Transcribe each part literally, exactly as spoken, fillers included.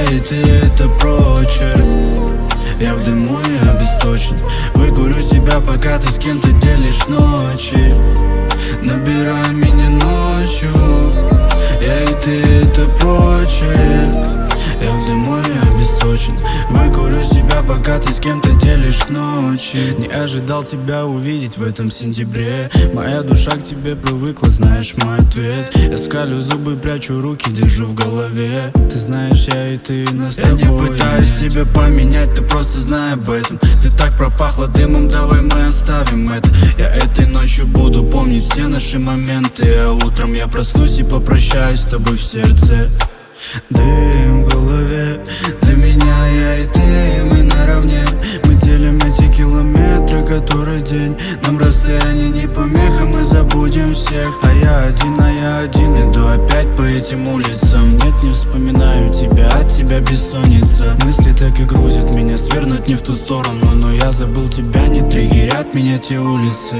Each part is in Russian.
и ты, это прочерк. Я в дыму и обесточен. Выкурю себя, пока ты с кем-то делишь ночи. Набирай меня ночью. Я и ты, это прочерк. Я в дыму и обесточен. Выкурю себя, пока ты с кем-то делишь ночи. Не ожидал тебя увидеть в этом сентябре. Моя душа к тебе привыкла, знаешь мой ответ. Я скалю зубы, прячу руки, держу в голове. Ты знаешь, я и ты, нас с тобой. Я не пытаюсь тебя поменять, ты просто знай об этом. Ты так пропахла дымом, давай мы оставим это. Я этой ночью буду помнить все наши моменты, а утром я проснусь и попрощаюсь с тобой в сердце. Дым в голове, для меня я и ты, мы наравне. Мы делим эти километры, который день. Нам расстояние не помеха, мы забудем всех. А я один, а я один, иду опять по этим улицам. Нет, не вспоминаю тебя, от тебя бессонница. Мысли так и грузят меня, свернуть не в ту сторону. Но я забыл тебя, не триггерят меня те улицы.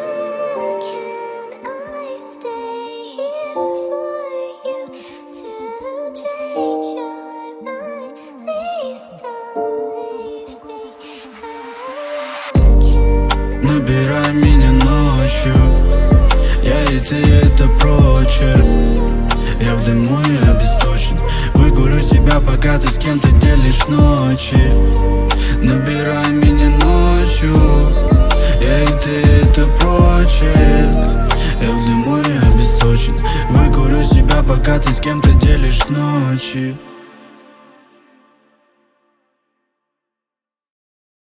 Набирай меня ночью. Я и ты, это прочерк. Я в дыму и обесточен. Выкурю себя, пока ты с кем-то делишь ночи. Набирай меня ночью. Я и ты, это прочерк. Я в дыму и обесточен. Выкурю себя, пока ты с кем-то делишь ночи.